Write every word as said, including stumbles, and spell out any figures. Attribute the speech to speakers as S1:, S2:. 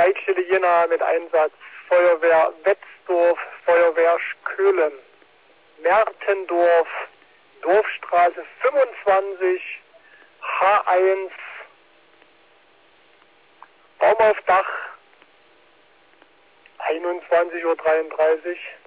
S1: Leitstelle Jena mit Einsatz Feuerwehr Wetzdorf, Feuerwehr Köhlen, Mertendorf, Dorfstraße fünfundzwanzig, H eins, Baum auf Dach, einundzwanzig Uhr dreiunddreißig.